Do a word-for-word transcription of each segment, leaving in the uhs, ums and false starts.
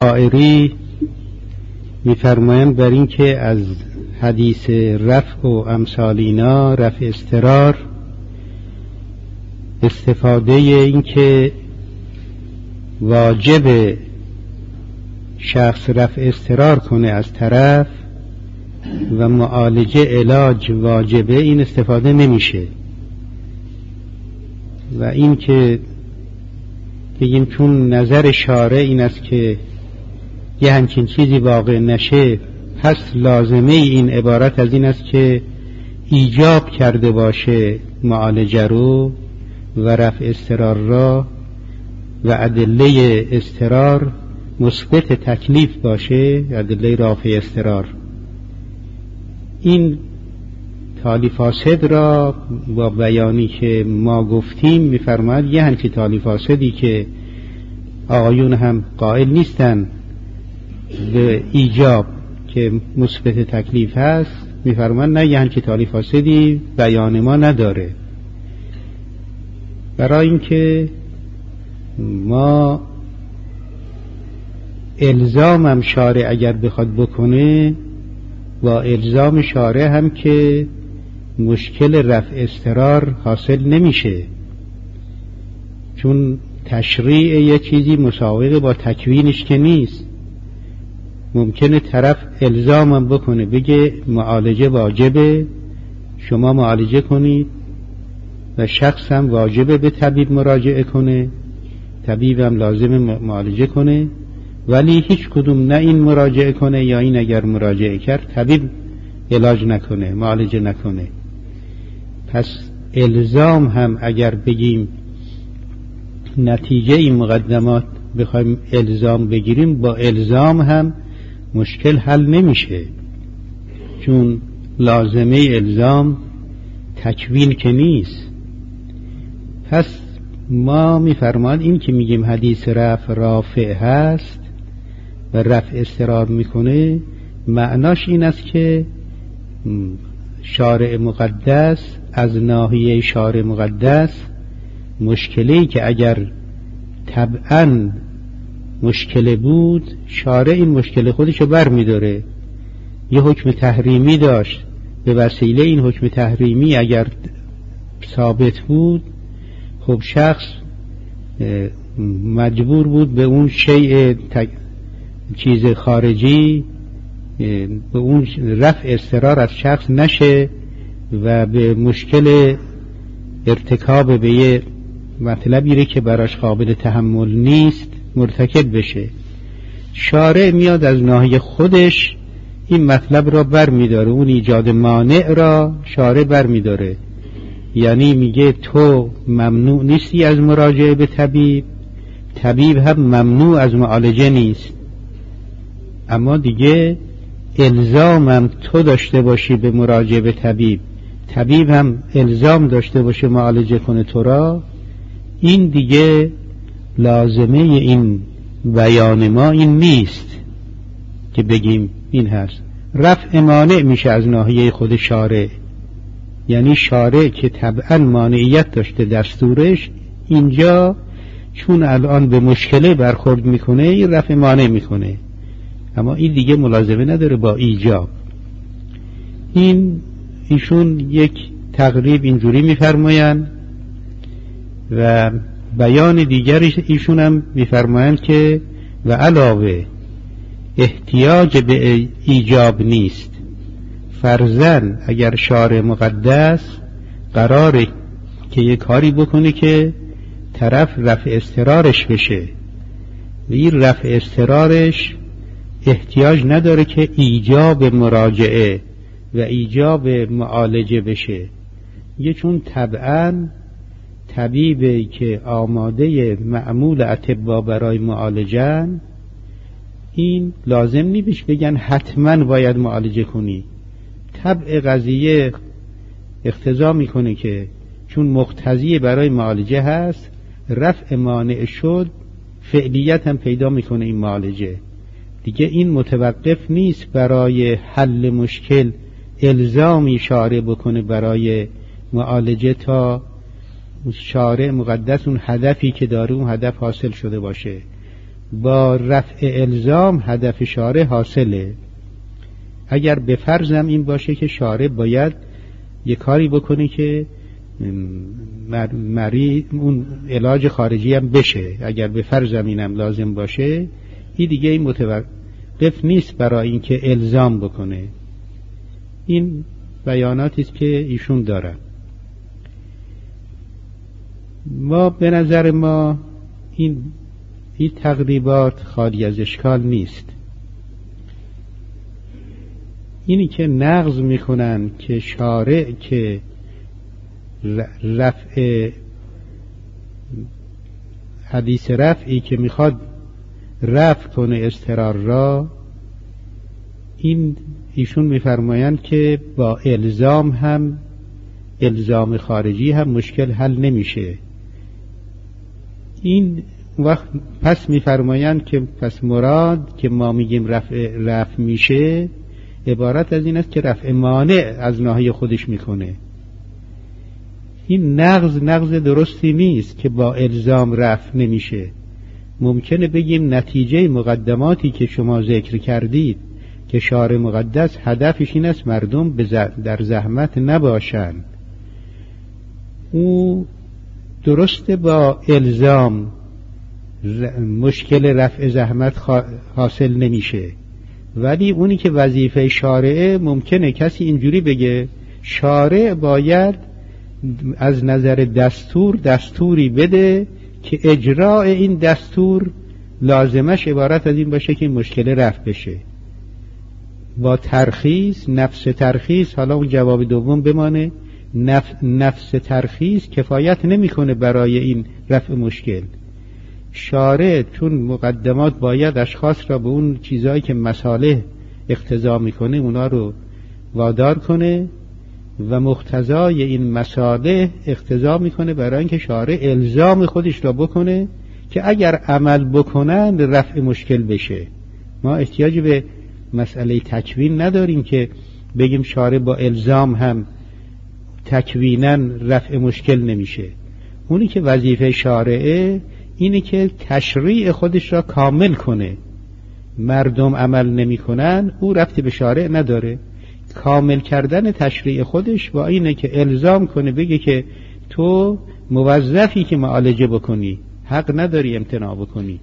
حائری می‌فرمایند بر این که از حدیث رفع و امثال اینا، رفع اضطرار، استفاده این که واجب شخص رفع اضطرار کنه از طرف و معالجه علاج واجبه، این استفاده نمیشه. و این که بگیم چون نظر شارع این است که یه همچین چیزی واقع نشه، پس لازمه این عبارت از این است که ایجاب کرده باشه معالجه رو و رفع اضطرار را و ادله اضطرار مثبت تکلیف باشه، ادله رافع اضطرار. این تالی فاسد را با بیانی که ما گفتیم می‌فرماید یه همچین تالی فاسدی که آقایون هم قائل نیستن به ایجاب که مثبت تکلیف هست، می‌فرماید نه، یه همچین تالی فاسدی بیان ما نداره. برای اینکه ما الزام هم شارع اگر بخواد بکنه، با الزام شارع هم که مشکل رفع اضطرار حاصل نمیشه، چون تشریع یه چیزی مساوی با تکوینش که نیست. ممکنه طرف الزام هم بکنه، بگه معالجه واجبه، شما معالجه کنید، و شخص هم واجبه به طبیب مراجعه کنه، طبیب هم لازم معالجه کنه، ولی هیچ کدوم نه این مراجعه کنه یا این اگر مراجعه کرد طبیب علاج نکنه، معالجه نکنه. پس الزام هم اگر بگیم نتیجه این مقدمات بخوایم الزام بگیریم، با الزام هم مشکل حل نمیشه، چون لازمه الزام تکوین که نیست. پس ما میفرماد این که میگیم حدیث رفع رافع هست و رفع اضطرار میکنه، معناش این است که شارع مقدس از ناحیه شارع مقدس مشکلی که اگر طبعاً مشکل بود، شارع این مشکل خودشو بر میداره. یه حکم تحریمی داشت، به وسیله این حکم تحریمی اگر ثابت بود، خب شخص مجبور بود به اون شیء چیز خارجی، به اون رفع اضطرار از شخص نشه و به مشکل ارتکاب به یه مطلبی که براش قابل تحمل نیست مرتکب بشه. شارع میاد از ناحیه خودش این مطلب را بر میداره، اون ایجاد مانع را شارع بر میداره. یعنی میگه تو ممنوع نیستی از مراجعه به طبیب، طبیب هم ممنوع از معالجه نیست، اما دیگه الزامم تو داشته باشی به مراجعه به طبیب، طبیب هم الزام داشته باشه معالجه کنه تو را. این دیگه لازمه این بیان ما این نیست که بگیم این هست. رفع مانع میشه از ناحیه خود شارع، یعنی شارع که طبعا مانعیت داشته دستورش، اینجا چون الان به مشکله برخورد میکنه این رفع مانع میکنه، اما این دیگه ملازمه نداره با ایجاب. این ایشون یک تقریب اینجوری میفرمایند و بیان دیگرش ایشون هم میفرمایند که و علاوه احتیاج به ایجاب نیست. فرضاً اگر شارع مقدس قراره که یک کاری بکنه که طرف رفع اضطرارش بشه و این رفع اضطرارش احتیاج نداره که ایجاب مراجعه و ایجاب معالجه بشه، یه چون طبعاً طبیبی که آماده معمول اطباء برای معالجه، این لازم نیست بگن حتما باید معالجه کنی. طبع قضیه اقتضا میکنه که چون مقتضی برای معالجه هست، رفع مانع شد، فعلیت هم پیدا میکنه این معالجه دیگه. این متوقف نیست برای حل مشکل الزامی شارع بکنه برای معالجه تا شارع مقدس اون هدفی که داره اون هدف حاصل شده باشه. با رفع الزام هدف شارع حاصله. اگر به فرضم این باشه که شارع باید یک کاری بکنه که مریض اون علاج خارجی هم بشه، اگر به فرضم اینم لازم باشه، این دیگه این متوقف نیست برای اینکه الزام بکنه. این بیاناتی است که ایشون دارن. ما به نظر ما این این تقریبات خالی از اشکال نیست. اینی که نقض میکنن که شارع که رفع حدیث رفعی که میخواد رفع کنه اضطرار را، این ایشون میفرمایند که با الزام هم الزام خارجی هم مشکل حل نمیشه. این وقت پس میفرمایند که پس مراد که ما میگیم رفع رفع میشه عبارت از این است که رفع مانع از ناحیه خودش میکنه. این نقض نقض درستی نیست که با الزام رفع نمیشه. ممکنه بگیم نتیجه مقدماتی که شما ذکر کردید که شارع مقدس هدفش این است مردم در زحمت نباشند، او درسته با الزام مشکل رفع زحمت حاصل نمیشه، ولی اونی که وظیفه شارعه ممکنه کسی اینجوری بگه شارع باید از نظر دستور دستوری بده که اجراء این دستور لازمش عبارت از این باشه که این مشکل رفع بشه. با ترخیص، نفس ترخیص، حالا اون جواب دوم بمانه، نف... نفس ترخیص کفایت نمیکنه برای این رفع مشکل. شارع چون مقدمات باید اشخاص را به اون چیزایی که مصالح اقتضا میکنه اونا رو وادار کنه و مقتضای این مصالح اقتضا میکنه برای اینکه شارع الزام خودش را بکنه که اگر عمل بکنن رفع مشکل بشه. ما احتیاج به مسئله تکوین نداریم که بگیم شارع با الزام هم تکویناً رفع مشکل نمیشه. اونی که وظیفه شارعه اینه که تشریع خودش را کامل کنه. مردم عمل نمی کنن او ربطی به شارع نداره. کامل کردن تشریع خودش با اینه که الزام کنه بگه که تو موظفی که معالجه بکنی، حق نداری امتناع بکنی.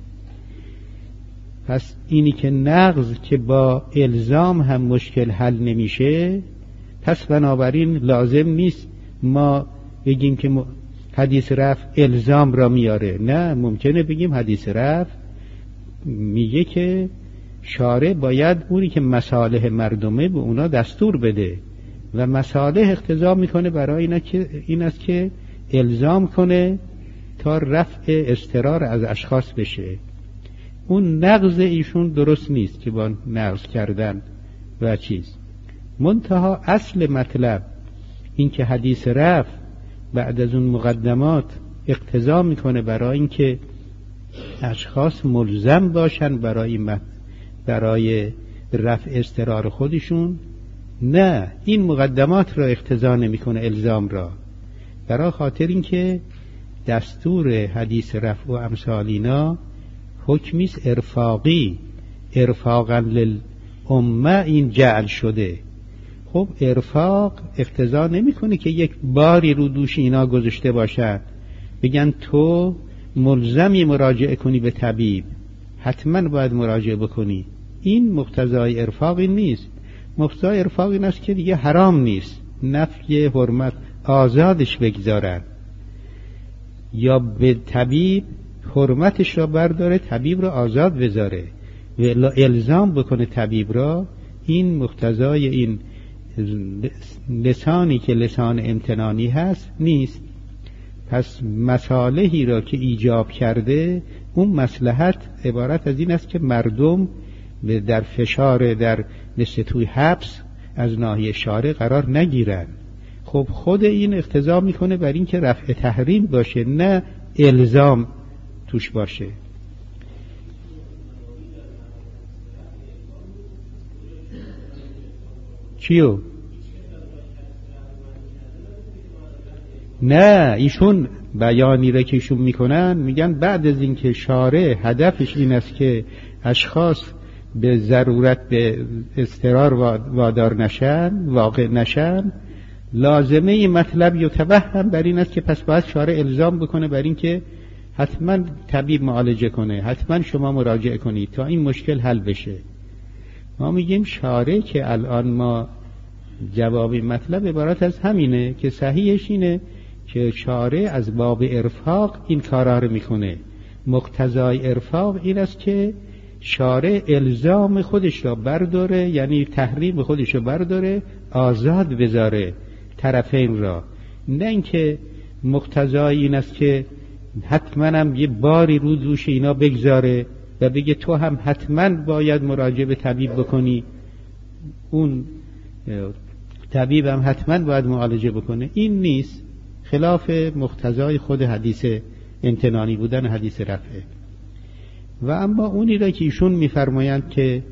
پس اینی که نقض که با الزام هم مشکل حل نمیشه، پس بنابراین لازم نیست ما بگیم که حدیث رفع الزام را میاره. نه، ممکنه بگیم حدیث رفع میگه که شارع باید اونی که مصالح مردمه به اونا دستور بده و مصالح اقتضا میکنه برای اینا که این است که الزام کنه تا رفع اضطرار از اشخاص بشه. اون نقض ایشون درست نیست که با نقض کردن و چیز. منتها اصل مطلب این که حدیث رفع بعد از اون مقدمات اقتضا میکنه برای اینکه اشخاص ملزم باشن برای برای رفع اضطرار خودشون. نه، این مقدمات را اقتضا نمیکنه، الزام را. برای خاطر اینکه دستور حدیث رفع و امثالینا حکمیست ارفاقی، ارفاقا للامه این جعل شده. خب ارفاق اقتضا نمیکنه که یک باری رو دوش اینا گذاشته باشن بگن تو ملزمی مراجعه کنی به طبیب، حتما باید مراجعه بکنی. این مقتضای ارفاقی نیست. مقتضای ارفاقی این است که دیگه حرام نیست، نفی حرمت آزادش بگذارن، یا به طبیب حرمتش را برداره طبیب را آزاد بذاره و الزام بکنه طبیب را. این مقتضای این لسانی که لسان امتنانی هست نیست. پس مصالحی را که ایجاب کرده اون مصلحت عبارت از این است که مردم در فشار در مثل توی حبس از ناحیه شارع قرار نگیرن. خب خود این اقتضا میکنه بر این که رفع تحریم باشه، نه الزام توش باشه. چیو؟ نه، ایشون بیانی را که ایشون میکنن میگن بعد از اینکه شارع هدفش این است که اشخاص به ضرورت به اضطرار وادار نشن، واقع نشن، لازمه این مطلب یتوهم بر این است که پس باید شارع الزام بکنه بر این که حتما طبیب معالجه کنه، حتما شما مراجعه کنید تا این مشکل حل بشه. ما میگیم شارع که الان ما جواب مطلب عبارت از همینه که صحیحش اینه که شارع از باب ارفاق این کارا رو میکنه. مقتضای ارفاق این است که شارع الزام خودش را برداره، یعنی تحریم خودش را برداره، آزاد بذاره طرفین را، نه اینکه مقتضای این است که حتما هم یه باری رو دوش اینا بگذاره و بگه تو هم حتما باید مراجعه به طبیب بکنی، اون طبیب هم حتما باید معالجه بکنه. این نیست، خلاف مقتضای خود حدیث امتنانی بودن حدیث رفعه. و اما اونی را که ایشون میفرمایند که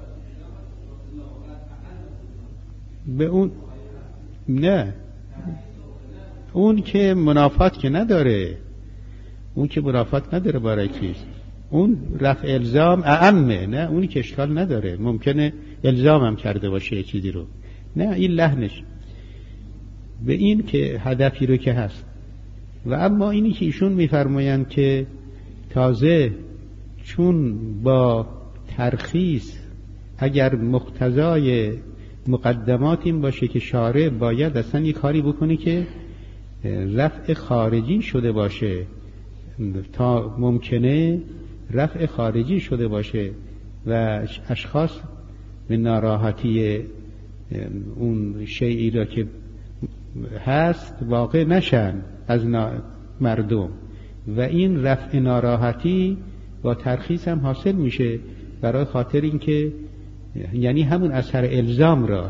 به اون نه، اون که منافات که نداره، اون که منافات نداره برای چیز، اون رفع الزام اعمه، نه اونی که اشکال نداره، ممکنه الزام هم کرده باشه چیزی رو، نه این لحنش به این که هدفی رو که هست. و اما اینی که ایشون میفرمایند که تازه چون با ترخیص اگر مقتضای مقدمات این باشه که شارع باید اصلا یک کاری بکنه که رفع خارجی شده باشه، تا ممکنه رفع خارجی شده باشه و اشخاص به ناراحتی اون شیئی را که هست واقع نشن از مردم، و این رفع ناراحتی با ترخیص هم حاصل میشه برای خاطر اینکه یعنی همون اثر الزام را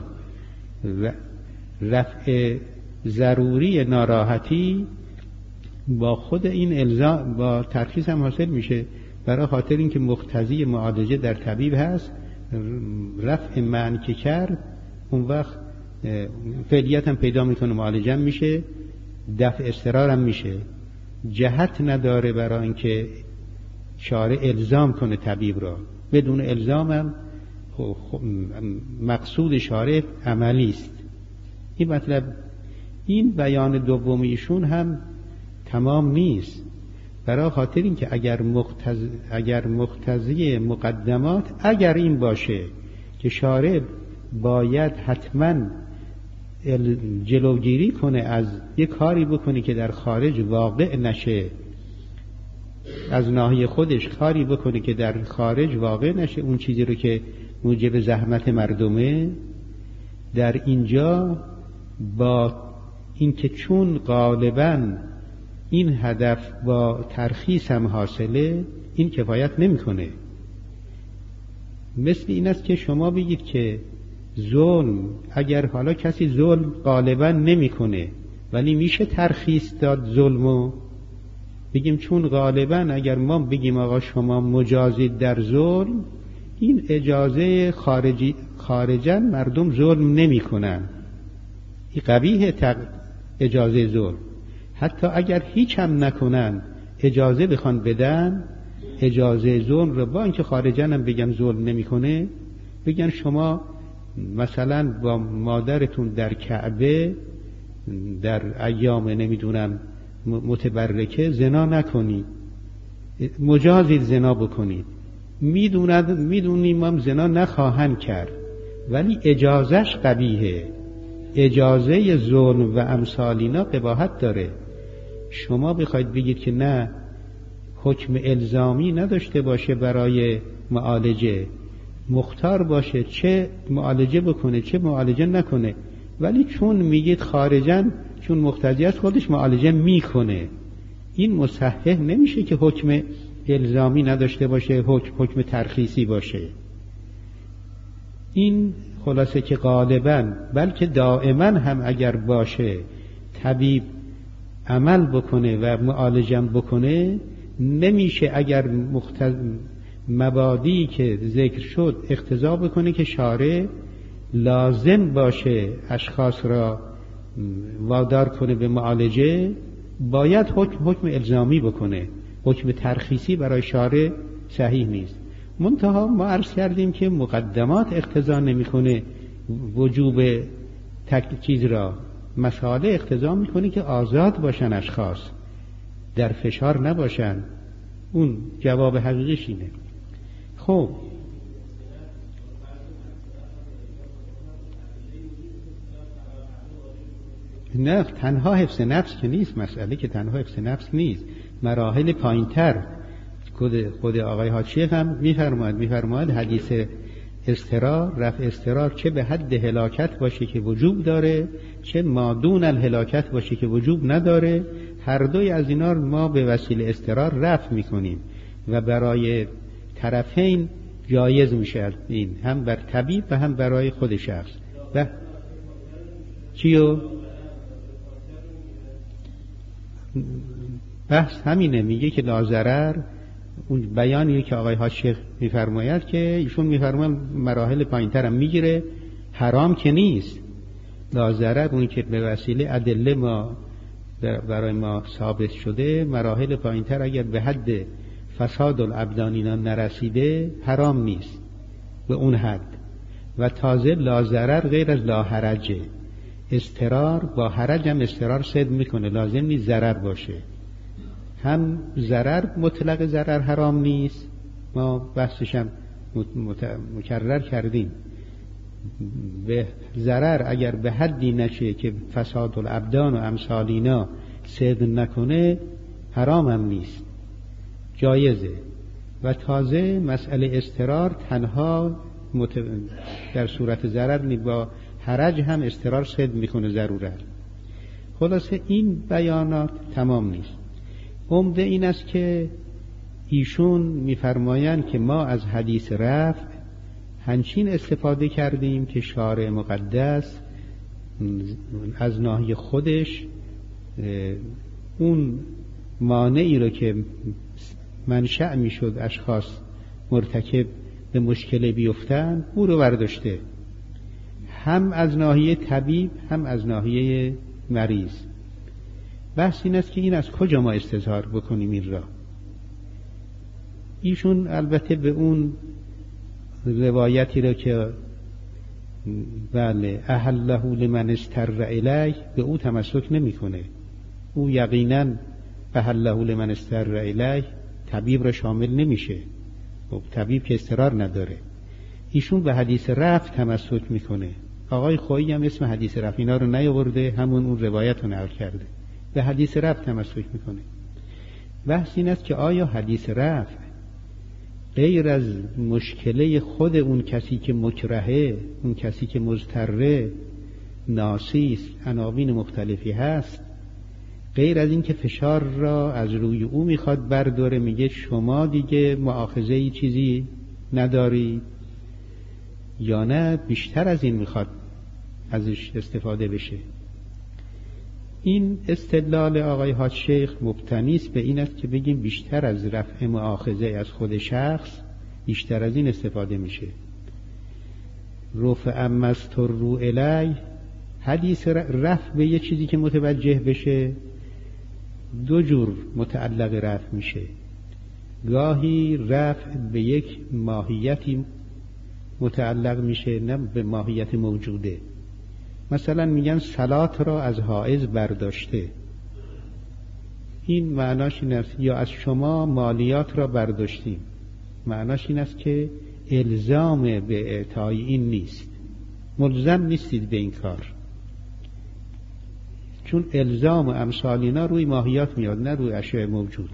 رفع ضروری ناراحتی با خود این الزام با ترخیص هم حاصل میشه برای خاطر اینکه مقتضی معالجه در طبیب هست، رفع معنی که کرد اون وقت فعلیت هم پیدا میکنه، معالجه هم میشه، دفع اضطرار هم میشه. جهت نداره برای اینکه شارع الزام کنه طبیب را، بدون الزام هم مقصود شارع عملی است. این مطلب، این بیان دومیشون هم تمام نیست، برای خاطر اینکه اگر مقتضی اگر مقتضی مقدمات اگر این باشه که شارع باید حتما جلوگیری کنه از یک کاری بکنه که در خارج واقع نشه، از ناحیه خودش کاری بکنه که در خارج واقع نشه، اون چیزی رو که موجب زحمت مردمه، در اینجا با اینکه چون غالباً این هدف با ترخیص هم حاصله، این کفایت نمیکنه. مثل این است که شما بگید که ظلم، اگر حالا کسی ظلم غالباً نمیکنه ولی میشه ترخیص داد ظلمو، بگیم چون غالباً اگر ما بگیم آقا شما مجازید در ظلم، این اجازه خارجی خارجاً مردم ظلم نمیکنن، این قبیح اجازه ظلم. حتی اگر هیچ هم نکنن اجازه بخوان بدن، اجازه ظلم رو با اینکه خارجاً هم بگم ظلم نمیکنه، بگن شما مثلا با مادرتون در کعبه در ایام نمیدونم متبرکه زنا نکنید، مجازید زنا بکنید، میدوند میدونیم هم زنا نخواهند کرد ولی اجازهش قبیحه، اجازه ظلم و امثالینا قباحت داره. شما بخواید بگید که نه، حکم الزامی نداشته باشه برای معالجه، مختار باشه چه معالجه بکنه چه معالجه نکنه، ولی چون میگید خارجاً چون مقتضی است خودش معالجه میکنه، این مصحح نمیشه که حکم الزامی نداشته باشه، حکم حکم ترخیصی باشه. این خلاصه که غالباً بلکه دائما هم اگر باشه طبیب عمل بکنه و معالجم بکنه، نمیشه اگر مختز... مبادی که ذکر شد اقتضا بکنه که شارع لازم باشه اشخاص را وادار کنه به معالجه، باید حکم حکم الزامی بکنه. حکم ترخیصی برای شارع صحیح نیست. منتها ما عرض کردیم که مقدمات اقتضا نمیکنه وجوب تک چیز را، مسائل اقتضا میکنه که آزاد باشن اشخاص، در فشار نباشن. اون جواب حقیقیش اینه. خب نه، تنها حفظ نفس که نیست مسئله، که تنها حفظ نفس نیست، مراحل پایین‌تر خود خود آقای حاج شیخ هم میفرماید میفرماید حدیث اضطرار، رفع اضطرار چه به حد هلاکت باشه که وجوب داره، چه مادون الهلاکت باشه که وجوب نداره، هر دوی از اینا ما به وسیله اضطرار رفع میکنیم و برای طرفین جایز میشه این، هم بر طبیب و هم برای خود شخص. و چیو بحث همینه، میگه که لازرر، اون بیانیه که آقای حاج شیخ میفرماید که ایشون میفرماید مراحل پایین‌تر هم میگیره، حرام که نیست. لازرر اون که به وسیله ادله ما برای ما ثابت شده، مراحل پایین‌تر اگر به حد فساد الابدان اینا نرسیده حرام نیست به اون حد. و تازه لازرر غیر از لاحرجه، اضطرار با حرج هم اضطرار صد میکنه، لازم نیست ضرر باشه. هم ضرر مطلق ضرر حرام نیست، ما بحثش هم مکرر کردیم، به ضرر اگر به حدی نشه که فساد الابدان و امثالینا صد نکنه حرام هم نیست، جایزه. و تازه مسئله اضطرار تنها مت... در صورت ضرر نیست، با حرج هم اضطرار صد میکنه ضرورت. خلاصه این بیانات تمام نیست. عمده این است که ایشون میفرمایند که ما از حدیث رفع همچین استفاده کردیم که شارع مقدس از ناحیه خودش اون مانعی رو که منشأ میشد اشخاص مرتکب به مشکل بیفتن او رو برداشته، هم از ناحیه طبیب هم از ناحیه مریض. بحث این است که این از کجا ما استظهار بکنیم این را. ایشون البته به اون روایتی را که بله احله لمن استر الیه به او تمسک نمیکنه. او یقینا احله لمن استر الیه طبیب را شامل نمیشه، خب طبیب که استرار نداره. ایشون به حدیث رفع تمسک میکنه. آقای خویی هم اسم حدیث رفع اینا رو نیاورده، همون اون روایت رو نقل کرده، به حدیث رفع تمسک میکنه. بحث این است که آیا حدیث رفع غیر از مشکله خود اون کسی که مکرهه، اون کسی که مضطره، ناسیست، عناوین مختلفی هست، غیر از این که فشار را از روی او میخواد برداره، میگه شما دیگه مؤاخذه‌ای چیزی نداری، یا نه بیشتر از این میخواد ازش استفاده بشه؟ این استدلال آقای حاج شیخ مبتنی است به این است که بگیم بیشتر از رفع مؤاخذه از خود شخص بیشتر از این استفاده میشه. رفع مستر رو الی، حدیث رفع به یه چیزی که متوجه بشه دو جور متعلق رفع میشه. گاهی رفع به یک ماهیتی متعلق میشه، نه به ماهیت موجوده. مثلا میگن صلات را از حائض برداشته، این معناش این است، یا از شما مالیات را برداشتیم، معناش این است که الزام به اعطای این نیست، ملزم نیستید به این کار، چون الزام و امثالینا روی ماهیات میاد نه روی اشیاء موجود.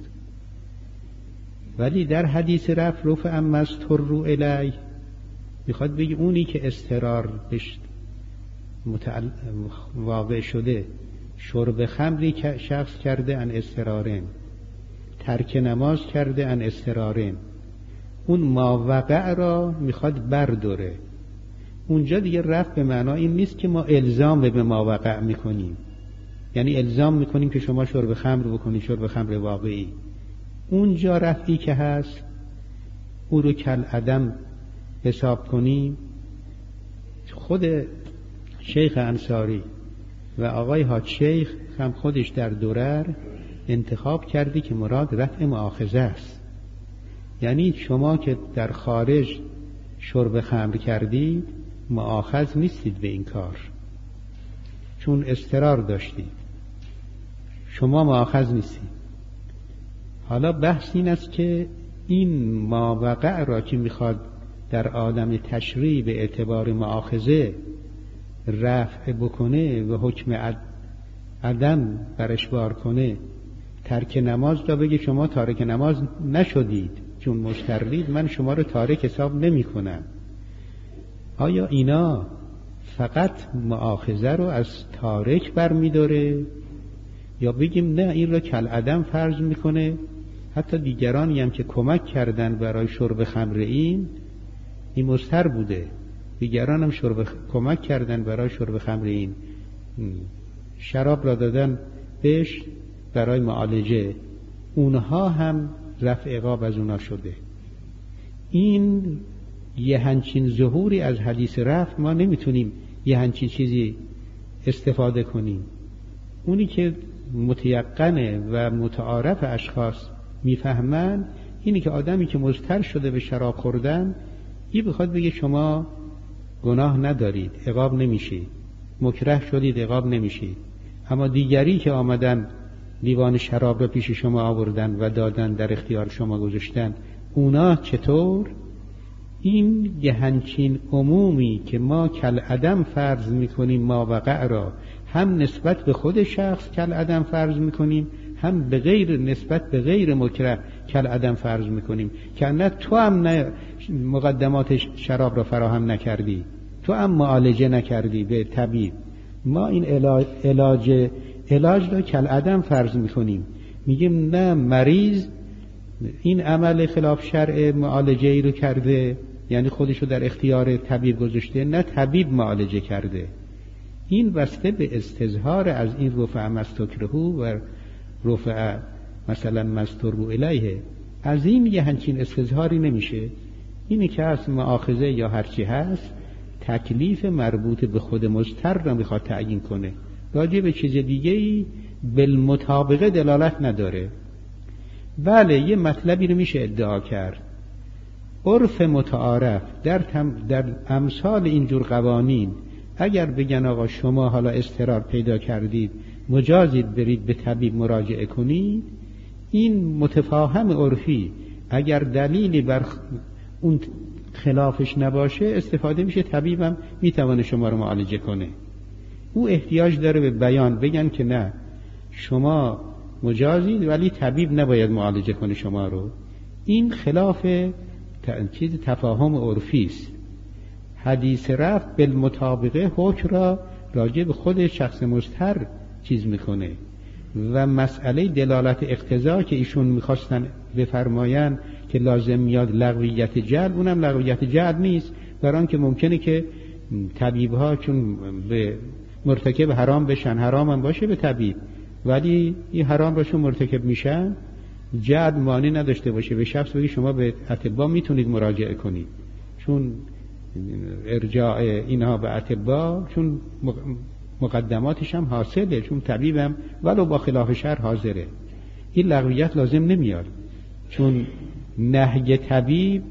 ولی در حدیث رفع رفع مستر رو الی میخواد بگی اونی که اضطرار بش متعل... واقع شده، شرب خمری که شخص کرده ان اضطرارن، ترک نماز کرده ان اضطرارن، اون ماوقع را میخواد برداره. اونجا دیگه رفع به معنا این نیست که ما الزام به ماوقع میکنیم، یعنی الزام میکنیم که شما شرب خمر بکنی، شرب خمر واقعی. اونجا رفعی که هست او رو کل عدم حساب کنیم. خود شیخ انصاری و آقای حاج شیخ هم خودش در درر انتخاب کردی که مراد رفع مؤاخذه است. یعنی شما که در خارج شرب خمر کردید مؤاخذ نیستید به این کار، چون اضطرار داشتید، شما مؤاخذ نیستید. حالا بحث این است که این ماوقع را که میخواد در عالم تشریع به اعتبار مؤاخذه رفع بکنه و حکم عدم برش بار کنه، ترک نماز را بگه شما تارک نماز نشدید چون مضطرید، من شما رو تارک حساب نمی کنم. آیا اینا فقط مؤاخذه رو از تارک برمی داره یا بگیم نه این را کالعدم فرض میکنه؟ حتی دیگرانی هم که کمک کردن برای شرب خمر این این مضطر بوده، دیگران هم شرب کمک کردن برای شرب خمر این، شراب را دادن بهش برای معالجه، اونها هم رفع عقاب از اونها شده. این یه همچین ظهوری از حدیث رفع ما نمیتونیم یه همچین چیزی استفاده کنیم. اونی که متیقنه و متعارف اشخاص میفهمن اینی که آدمی که مضطر شده به شراب خوردن یه بخواد بگه شما گناه ندارید، عقاب نمیشید، مکره شدید، عقاب نمیشید. اما دیگری که آمدن لیوان شراب را پیش شما آوردن و دادن، در اختیار شما گذاشتن، اونا چطور؟ این یه همچین عمومی که ما کالعدم فرض میکنیم ماوقع را، هم نسبت به خود شخص کالعدم فرض میکنیم، هم به غیر نسبت به غیر مکره کالعدم فرض میکنیم. که نه تو هم نه مقدمات شراب را فراهم نکردی، تو هم معالجه نکردی به طبیب، ما این علاج علاج, علاج را کالعدم فرض میکنیم. میگیم نه، مریض این عمل خلاف شرع معالجه ای رو کرده، یعنی خودشو در اختیار طبیب گذاشته، نه طبیب معالجه کرده. این بسته به استظهار از این رفع مستکرهو و رفع مثلا مستربو الیه، از این یه همچین استظهاری نمیشه. اینی که از مؤاخذه یا هرچی هست تکلیف مربوط به خود مضطر را میخواد تعیین کنه، راجع به چیز دیگه‌ای بالمطابقه دلالت نداره. بله یه مطلبی رو میشه ادعا کرد، عرف متعارف در, تم در امثال اینجور قوانین اگر بگن آقا شما حالا اضطرار پیدا کردید مجازید برید به طبیب مراجعه کنید، این متفاهم عرفی اگر دلیلی بر اون خلافش نباشه استفاده میشه، طبیبم میتونه شما رو معالجه کنه. او احتیاج داره به بیان، بگن که نه شما مجازید ولی طبیب نباید معالجه کنه شما رو. این خلاف چیز تفاهم عرفی است. حدیث رفع بالمطابقه حکم را راجع به خود شخص مضطر چیز میکنه و مسئله دلالت اقتضا که ایشون میخواستن بفرماین که لازم میاد لغویت جعل، اونم لغویت جعل نیست، برای آنکه ممکنه که طبیب ها چون به مرتکب حرام بشن، حرام هم باشه به طبیب، ولی این حرام را چون مرتکب میشن جعل مانع نداشته باشه به شخص بگی شما به اطباء میتونید مراجعه کنید، چون ارجاع اینها به اطباء چون مقدماتش هم حاصله، چون طبیبم ولو با خلاف شرع حاضره. این لغویت لازم نمیاد، چون نهی طبیب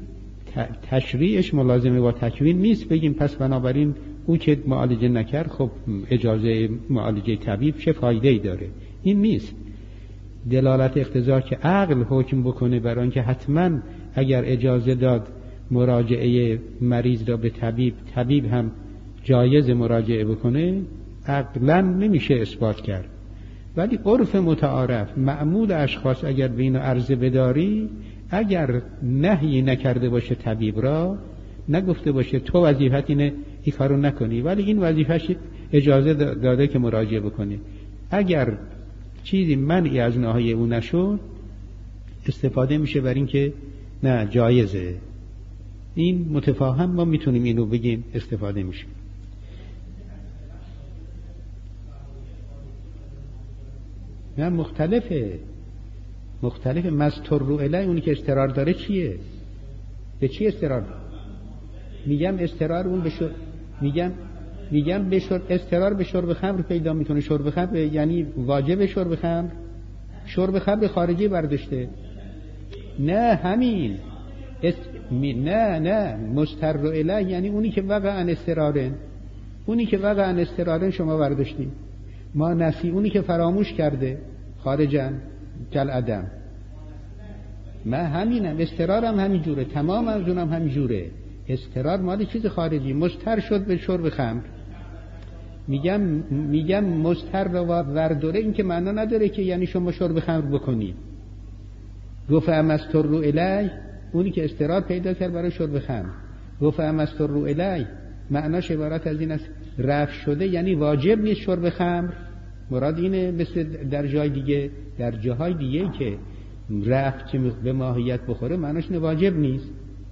تشریعش ملازمه با تکوین نیست. بگیم پس بنابراین او که معالجه نکرد خب اجازه معالجه طبیب چه فایده ای داره؟ این نیست. دلالت اقتضا که عقل حکم بکنه برای اینکه حتما اگر اجازه داد مراجعه مریض را به طبیب، طبیب هم جایز مراجعه بکنه، عقلا نمیشه اثبات کرد. ولی عرف متعارف معمول اشخاص اگر به اینو عرضه بداری، اگر نهی نکرده باشه طبیب را، نگفته باشه تو وظیفت اینه این کارو نکنی، ولی این وظیفش اجازه داده که مراجعه بکنی، اگر چیزی منعی از نهی اون نشد استفاده میشه بر این که نه جایزه. این متفاهم، ما میتونیم اینو بگیم استفاده میشه. نه مختلفه، مختلفه. مستر الی اونی که استرار داره چیه؟ به چی استرار؟ میگم استرار اون بشو، میگم میگم به شرب اضطرار به شرب خمر پیدا میکنه. شرب خمر یعنی واجب شرب خمر، شرب خمر خارجی برداشته. نه همین است... نه نه مستر الیه یعنی اونی که واقعا استرارن، اونی که واقعا استرارن شما برداشتید. ما نسی اونی که فراموش کرده خارجن کل عدم. ما همینم استرارم همین جوره، تمام از اونم همین جوره. استرار مال چیز خارجی، مستر شد به شرب خمر. میگم میگم مستر و ورداره، این که معنا نداره که یعنی شما شرب خمر بکنید. گفت امستر رو الی اونی که استرار پیدا کرد برای شرب خمر. گفت امستر رو الی معناش عبارت از این است رفع شده، یعنی واجب نیست شرب خمر. مراد اینه، مثل در جای دیگه، در جاهای دیگه که رفع که به ماهیت بخوره معناش نه واجب نیست.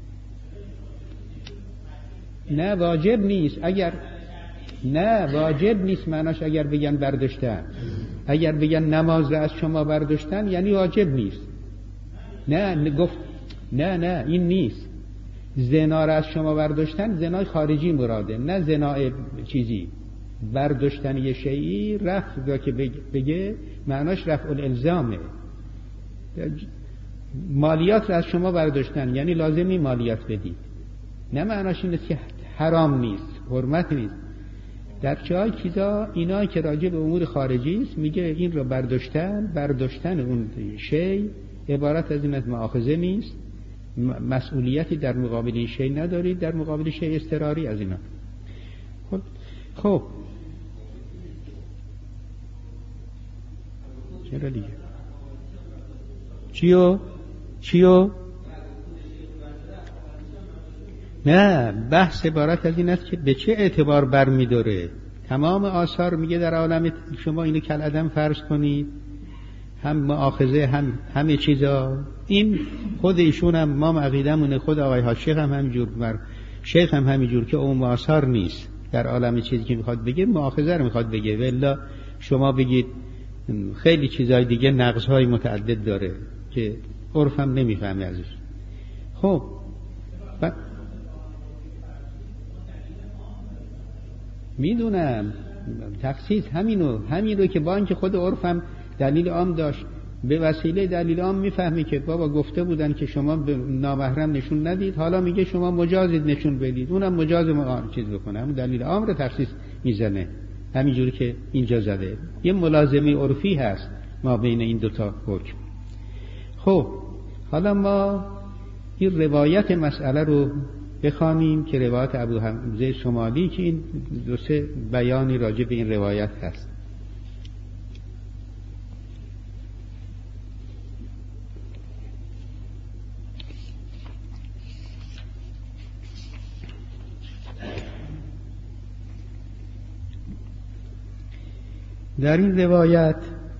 نه واجب نیست. اگر نه واجب نیست معناش اگر بگن برداشتن، اگر بگن نماز را از شما برداشتن یعنی واجب نیست. نه گفت نه نه این نیست. زنا را از شما برداشتن زنای خارجی مراده، نه زنای چیزی. برداشتن یه شیئی رفع را که بگه معناش رفع الالزامه. مالیات را از شما برداشتن یعنی لازمی مالیات بدید، نه معناش این است که حرام نیست، حرمت نیست. در جای چیزا اینا که راجع به امور خارجی است میگه این رو برداشتن، برداشتن اون شی عبارت از این از مؤاخذه نیست، مسئولیتی در مقابل این شی ندارید، در مقابل شی اضطراری از اینا. خب خب چرا دیگه چیو چیو نه، بحث عبارت از این است که به چه اعتبار برمی داره. تمام آثار میگه در عالم شما اینو کل عدم فرض کنید، هم مؤاخذه هم همه چیزا. این خود ایشون هم ما عقیدمونه، خود آقای حاج شیخ هم همینجور، بر شیخ هم همینجور که اون آثار نیست در عالم چیزی که میخواد بگه مؤاخذه رو میخواد بگه. والا شما بگید خیلی چیزای دیگه نقص‌های متعدد داره که عرفم نمیفهمه ازش. خب ب... میدونم تخصیص همینو همین رو که با اینکه خود عرفم دلیل عام داشت، به وسیله دلیل عام میفهمی که بابا گفته بودن که شما به نامحرم نشون ندید، حالا میگه شما مجازید نشون بدید، اونم مجاز ما چیز بکنه، همون دلیل عام رو تخصیص میزنه همینجوری که اینجا زده. یه ملازمه عرفی هست ما بین این دوتا حکم. خب حالا ما این روایت مسئله رو بخوانیم که روایت ابو حمزه شمالی که این دو سه بیانی راجع به این روایت هست. در این روایت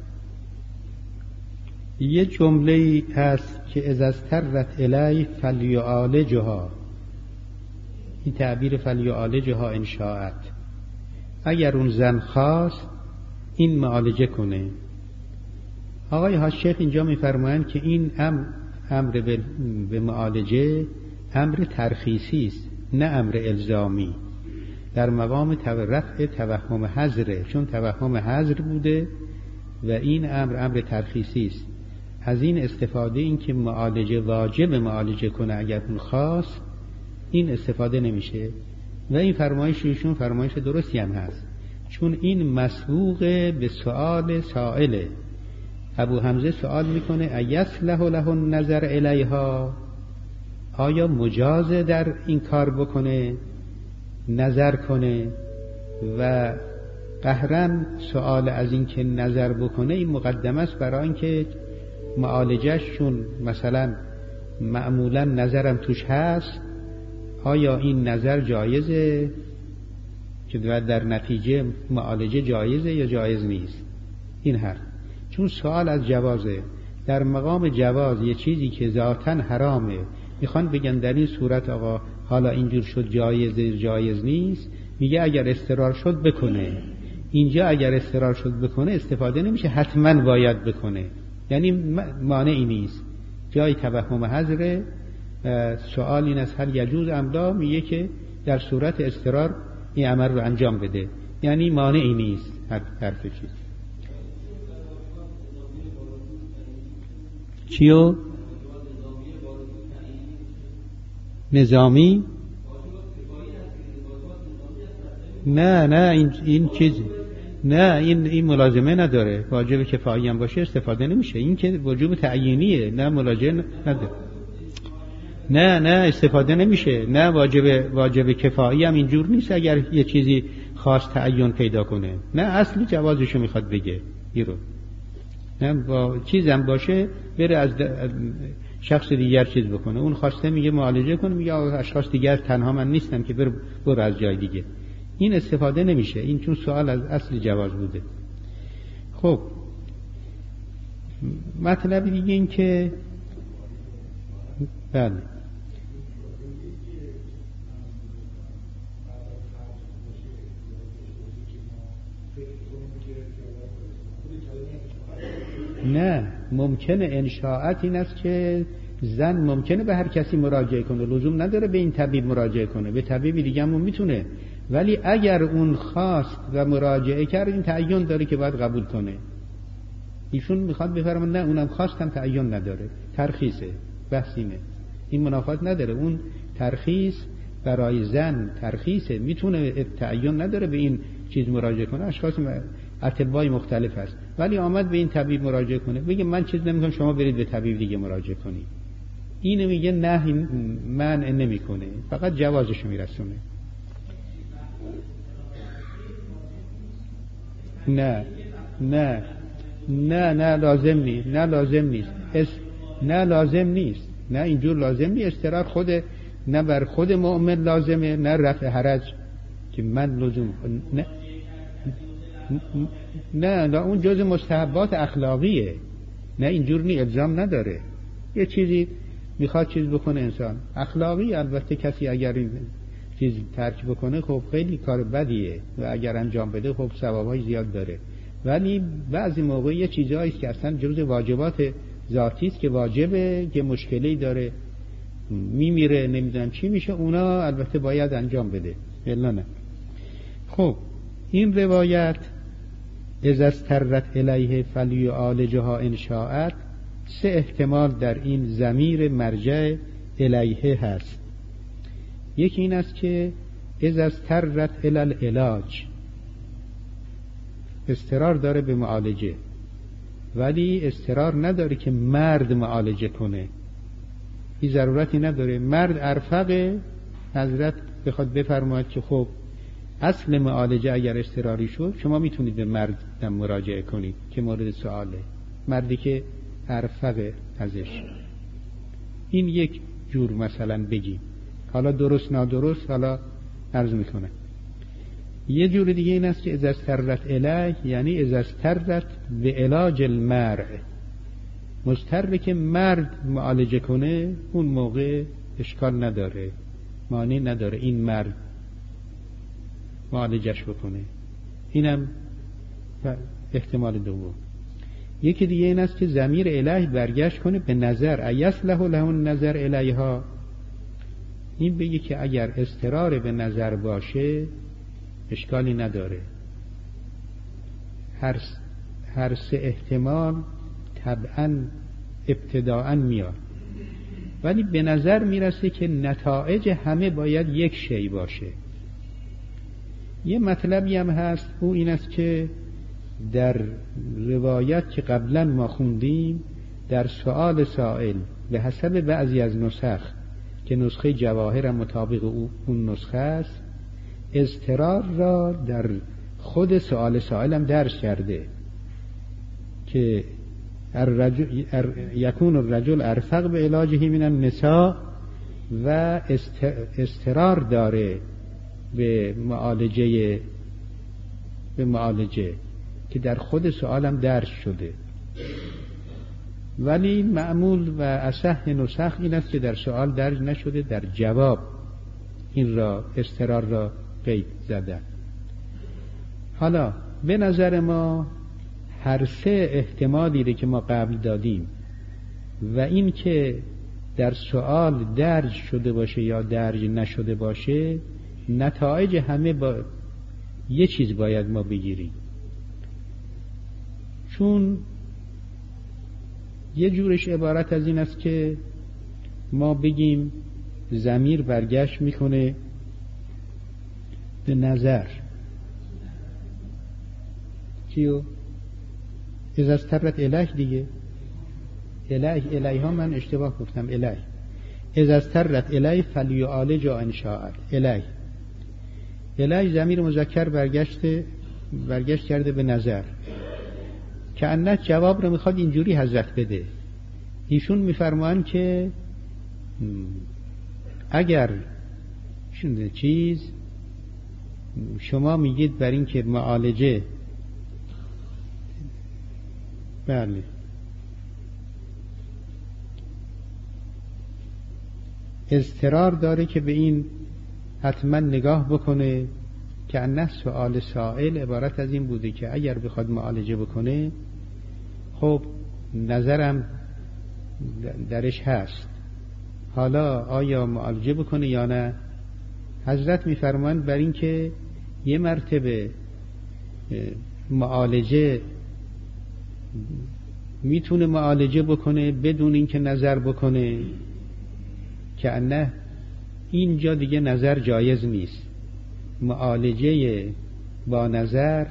یه جمله هست که اذا استرت الی فلیعالجها، این تعبیر فلیعالجها ان شاءت، اگر اون زن خواست این معالجه کنه. آقای حاج شیخ اینجا میفرمایند که این امر امر به معالجه امر ترخیصی است، نه امر الزامی. در مقام رفع توهم حظره، چون توهم حظر بوده و این امر امر ترخیصی است. از این استفاده این که معالجه واجب معالجه کنه اگر اون خواست، این استفاده نمیشه و این فرمایش ایشون فرمایش درستی هم هست، چون این مسبوق به سؤال سائله. ابو حمزه سوال میکنه ایصلح له النظر الیها، آیا مجازه در این کار بکنه، نظر کنه؟ و قهرن سوال از این که نظر بکنه این مقدمه است برای اینکه معالجهش، چون مثلا معمولا نظرم توش هست، آیا این نظر جایزه که در نتیجه معالجه جایزه یا جایز نیست؟ این هر چون سوال از جوازه، در مقام جواز یه چیزی که ذاتاً حرامه میخوان بگن در این صورت آقا حالا اینجور شد جایز جایز نیست، میگه اگر اضطرار شد بکنه. اینجا اگر اضطرار شد بکنه استفاده نمیشه حتما باید بکنه، یعنی مانعی نیست، جای توهم حظره. سوال این است هل یجوز املا، میگه که در صورت اضطرار این عمل رو انجام بده، یعنی مانعی نیست حرف چیز. چیو؟ نظامی؟ نه نه این این چیز نه این این ملازمه نداره. واجب کفایی هم باشه استفاده نمیشه. این که وجوب تعیینیه، نه ملاجمه نداره. نه نه استفاده نمیشه. نه واجب واجب کفایی هم اینجور نیست اگر یه چیزی خاص تعین پیدا کنه. نه اصلی جوازشو میخواد بگه ایرو. نه با چیزم باشه بره از شخص دیگر چیز بکنه. اون خواسته میگه معالجه کنه، میگه اشخاص دیگر تنها من نیستم که بر برو از جای دیگه. این استفاده نمیشه. این چون سوال از اصل جواز بوده. خب مطلب دیگه این که بله نه ممکنه انشاءت این است که زن ممکنه به هر کسی مراجعه کنه، لزوم نداره به این طبیب مراجعه کنه، به طبیب دیگه هم میتونه، ولی اگر اون خواست و مراجعه کرد این تعین داره که باید قبول کنه. ایشون میخواد بفرماید نه اونم خواستم تعین نداره، ترخیصه، بحثینه، این منافات نداره. اون ترخیص برای زن ترخیصه، میتونه تعین نداره به این چیز مراجعه کنه. اشخاص اطبای مختلف هست، ولی آمد به این طبیب مراجعه کنه، بگه من چیز نمیکنم شما برید به طبیب دیگه مراجعه کنید. اینو میگه نه منع نمیکنه، فقط جوازشو میرسونه. نه نه نه نه لازم نیست، نه لازم نیست اس... نه لازم نیست، نه اینجور لازم نیست. استراحت خود نه بر خود مؤمن لازمه، نه رفع حرج که من لزوم نه نه نه اون جز مستحبات اخلاقیه، نه اینجور نی الزام نداره. یه چیزی میخواد چیز بکنه انسان اخلاقی، البته کسی اگر این چیز ترک بکنه خب خیلی کار بدیه و اگر انجام بده خب ثوابای زیاد داره، ولی بعضی موقع یه چیزایی که اصلا جز واجبات ذاتی است که واجبه که مشکلی داره، میمیره نمیدونم چی میشه، اونا البته باید انجام بده، الا نه. خب این روایت اذا استرت الیه فلیعالجها ان شاءت، سه احتمال در این ضمیر مرجع الیه هست. یکی این است که اذا استرت الی العلاج، استرار داره به معالجه، ولی استرار نداره که مرد معالجه کنه، این ضرورتی نداره. مرد ارفق حضرت بخواد بفرماید که خب اصل معالجه اگر استراری شد شما میتونید به مرد مراجعه کنید که مورد سؤاله، مردی که ارفق ازش. این یک جور مثلا بگیم، حالا درست نادرست حالا عرض میکنه. یه جور دیگه این است که اذا استرت الیه، یعنی اذا استرت به علاج المرء، مضطر که مرد معالجه کنه، اون موقع اشکال نداره، معنی نداره این مرد معالجش بکنه. اینم احتمال دوم. یکی دیگه این است که ضمیر الیه برگشت کنه به نظر، ایصلح له النظر الیها، این بگه که اگر استرار به نظر باشه اشکالی نداره. هر هر سه احتمال طبعا ابتداءً میاد، ولی به نظر میرسه که نتایج همه باید یک شی باشه. یه مطلبی هم هست، او این است که در روایت که قبلا ما خوندیم در سؤال سائل به حسب بعضی از نسخ که نسخه جواهر مطابق او اون نسخه است، اضطرار را در خود سؤال سائل هم درس کرده که الرجل یکون الرجل ارفق به علاجه من النساء، و اضطرار داره به معالجه به معالجه که در خود سؤالم درس شده، ولی معمول و اصح نسخ این است که در سؤال درج نشده، در جواب این را اضطرار را قید زدن. حالا به نظر ما هر سه احتمالی که ما قبل دادیم و این که در سؤال درج شده باشه یا درج نشده باشه نتایج همه با یه چیز باید ما بگیریم، چون یه جورش عبارت از این است که ما بگیم ضمیر برگشت میکنه به نظر. چیو؟ اذا استرت الیه دیگه، الیه الیه ها من اشتباه گفتم، الیه اذا استرت الیه فلیعالج ان شاء الیه. الیه ضمیر مذکر برگشته برگشت کرده به نظر، که انه جواب رو میخواد اینجوری حضرت بده. ایشون میفرمان که اگر شنده چیز شما میگید بر این که معالجه، بله اضطرار داره که به این حتما نگاه بکنه، که انه سؤال سائل عبارت از این بوده که اگر بخواد معالجه بکنه خب نظرم درش هست، حالا آیا معالجه بکنه یا نه؟ حضرت میفرمان بر این که یه مرتبه معالجه میتونه معالجه بکنه بدون اینکه نظر بکنه، که انه اینجا دیگه نظر جایز نیست. معالجه با نظر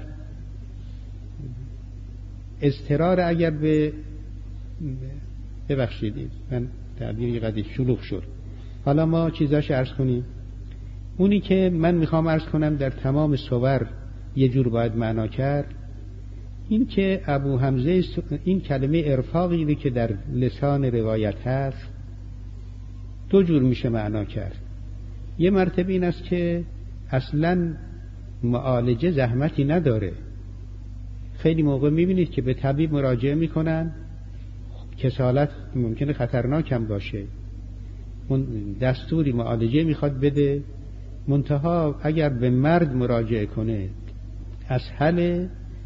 اضطرار اگر به ببخشید من تعبیری قدی شلوغ شد، حالا ما چیزاش عرض کنیم. اونی که من میخوام عرض کنم در تمام صور یه جور باید معنا کرد، این که ابو حمزه این کلمه ارفاقی که در لسان روایت هست دو جور میشه معنا کرد. یه مرتبه این است که اصلا معالجه زحمتی نداره. خیلی موقع میبینید که به طبیب مراجعه میکنن، کسالت ممکنه خطرناک هم باشه، دستوری معالجه میخواد بده، منتها اگر به مرد مراجعه کنه اسهل،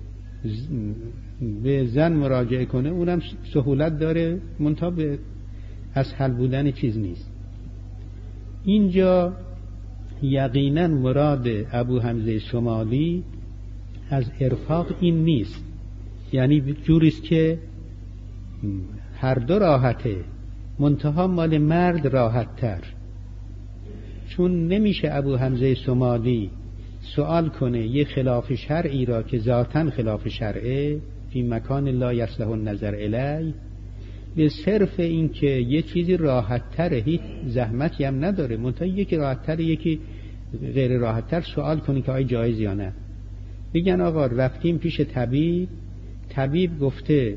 به زن مراجعه کنه اونم سهولت داره، منتها به اسهل بودن چیز نیست. اینجا یقینا مراد ابو حمزه شمالی از ارفاق این نیست، یعنی جوریست که هر دو راحته، منتها مال مرد راحت تر، چون نمیشه ابو حمزه شمالی سوال کنه یه خلاف شرعی را که ذاتاً خلاف شرعه فی مکان لا یصلح النظر الی، به صرف این که یه چیزی راحت تره، هیچ زحمتی هم نداره، منتها یکی راحت تره یکی غیر راحت تر، سوال کنی که آیا جایز یا نه. بگن آقا رفتیم پیش طبیب، طبیب گفته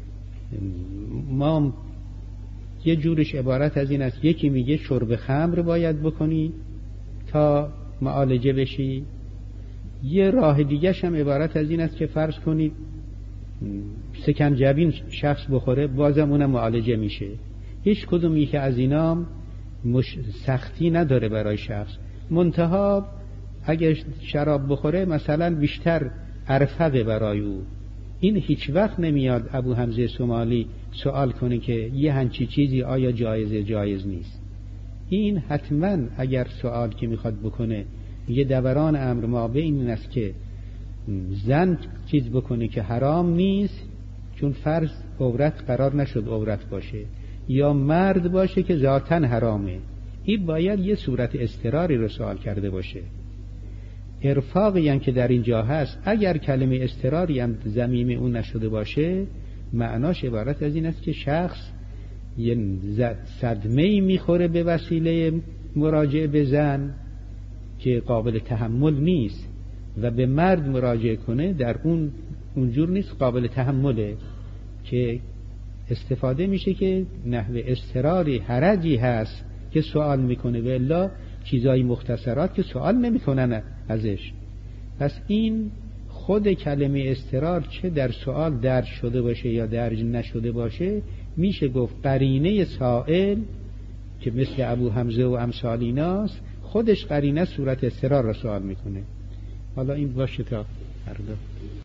ما یه جورش عبارت از این است، یکی میگه شرب خمر باید بکنی تا معالجه بشی، یه راه دیگه‌ش هم عبارت از این است که فرض کنید سکنجبین شخص بخوره بازم اونم معالجه میشه. هیچ کدوم یکی از اینام مش... سختی نداره برای شخص، منتها اگر شراب بخوره مثلا بیشتر ارفقه برای او. این هیچ وقت نمیاد ابو حمزه شمالی سوال کنه که یه همچی چیزی آیا جایزه جایز نیست. این حتما اگر سوال که میخواد بکنه یه دوران امر ما به این است که زن چیز بکنه که حرام نیست، چون فرض عورت قرار نشد عورت باشه، یا مرد باشه که ذاتاً حرامه، این باید یه صورت اضطراری رو سوال کرده باشه. ارفاقی هم که در اینجا هست، اگر کلمه اضطراری هم ضمیم اون نشده باشه، معناش عبارت از این است که شخص یه صدمه‌ای میخوره به وسیله مراجعه به زن که قابل تحمل نیست، و به مرد مراجعه کنه در اون اونجور نیست، قابل تحمله، که استفاده میشه که نحوه اضطراری حرجی هست که سوال میکنه، و الا چیزای مختصرات که سوال نمیکنن ازش. پس این خود کلمه اضطرار چه در سوال درج شده باشه یا درج نشده باشه، میشه گفت قرینه سائل که مثل ابو حمزه و امثال ایناست، خودش قرینه صورت اضطرار را سوال میکنه. حالا این باشه تا فردا.